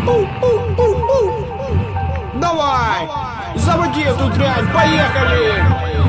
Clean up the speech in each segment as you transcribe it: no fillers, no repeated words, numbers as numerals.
Давай, заводи эту дрянь, поехали!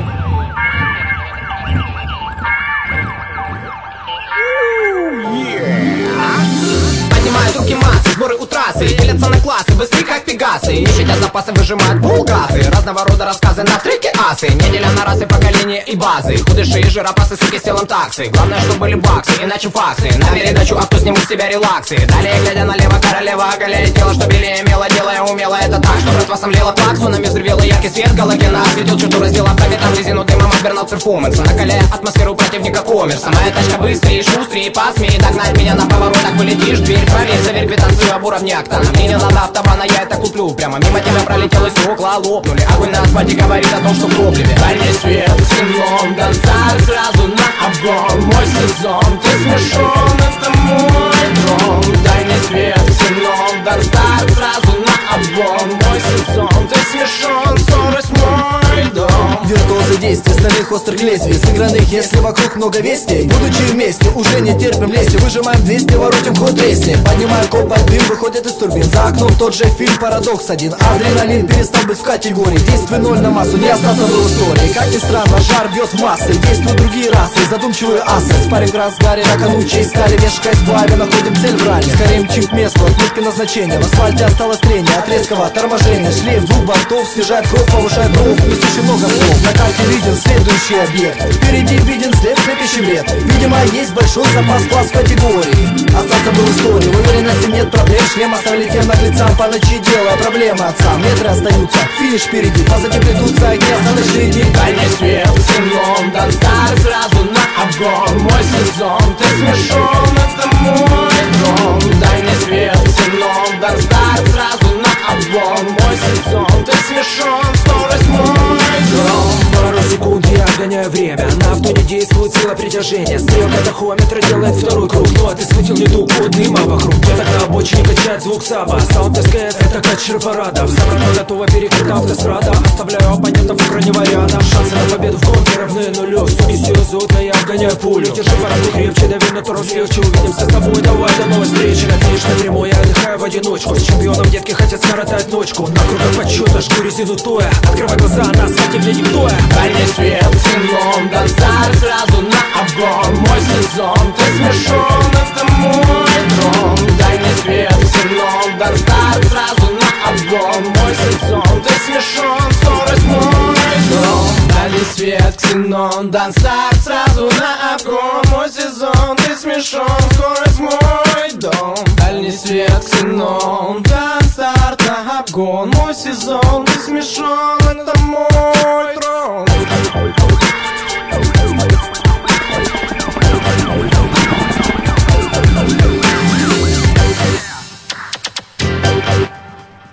Поднимают руки массы, сборы у трассы, делятся на классы, быстрые как пегасы. Не щадя запасы, выжимают полгазы. Разного рода рассказы на треке асы. Неделя на расы, поколения и базы. Худыши и жиропасы, суки с телом таксы. Главное, чтобы были баксы, иначе факсы. На передачу авто снимут с тебя релаксы. Далее, глядя налево, королева оголяет тело, что белее мело, делая умело. Это так, что братва сомлела плаксонами, взрывела яркий свет галогена. Осветил черту, раздела по ветрам резину дымом, обернул перформанс. Накаляя атмосферу противника коммерса. Моя тачка быстрее, шустрее, посмей догнать меня на поворотах, вылетишь в дверь. Проверь, заверь квитанцию об уровне октана. Мне не надо автобана, я это куплю. Прямо мимо тебя пролетело стекла, лопнули. Огонь на асфальте говорит о том, что в топливе. Дальний свет, ксеном, Донстар сразу на обгон. Мой сезон, ты смешон, это мой дрон. Дальний свет, ксеном, Донстар сразу на обгон. Мой сезон, ты смешон, скорость мой дом. Виртуозы действий, стальных острых лезвий, сыгранных, если вокруг много вестей. Будучи вместе, уже не терпим лести. Выжимаем 200, воротим ход рейсни. Поднимаем копоть, дым выходит из турбин. За окном тот же фильм, парадокс один. Адреналин перестал быть в категории. Действуй ноль на массу, не остаться в истории. Как ни странно, жар бьет в массы. Действуют другие расы, задумчивые асы. Спарринг в разгаре, на кону честь стали. Вешкой в плаве, находим цель в ралли. Скорее мчим к месту, отметки назначения. В асфальте осталось трение от резкого торможения. Шлейф двух бортов, снижает кровь, повышает ров. Плюс еще много слов. На карте виден следующий объект. Впереди виден след, слепящий вред. Видимо, есть большой запас класс в категории. Остаться бы в истории, в уверенности нет проблем. Шлем оставили тем наглецам, по ночи делая проблемы отцам. Метры остаются, финиш впереди. Позади плетутся огни осталось жизни. Дальний свет, ксеном, Донстар сразу на обгон. Мой сезон, ты смешон, это мой дрон. Дальний свет, ксеном, Донстар сразу на обгон. Мой сезон, ты смешон, скорость мой дрон. Пару секунд я обгоняю время. На авто не действует сила притяжения. Стрелка тахометра делает второй круг. Ну а ты схватил не ту, вот дыма вокруг. Где-то на обочине качает звук Саба. Саунд СКС, это качер парадов. Собрано, готово, перекрыта автострада. Оставляю оппонентов в крайнего ряда. Шансы на победу в гонке равны нулю. Суки сюзут, но я обгоняю пулю. Держи парадку крепче, дави на туру легче. Увидимся с тобой, давай до новой встречи. На финиш напрямую, я отдыхаю в одиночку. С чемпионом детки хотят скоротать ночку. На кругах подсчета, жгу резину тоя. Открывай глаза, на асфальте глядим стоя. Дальний свет, ксеном, Донстар сразу на обгон. Мой сезон, ты смешон, это мой дрон. Дальний свет, ксеном, Донстар сразу на обгон. Мой сезон, ты смешон, скорость мой дрон. Дальний свет, ксенон, Донстар сразу на обгон. Мой сезон, ты смешон, скорость мой дом. Дальний свет, ксенон, Донстар на обгон. Мой сезон, ты смешон, это мой трон.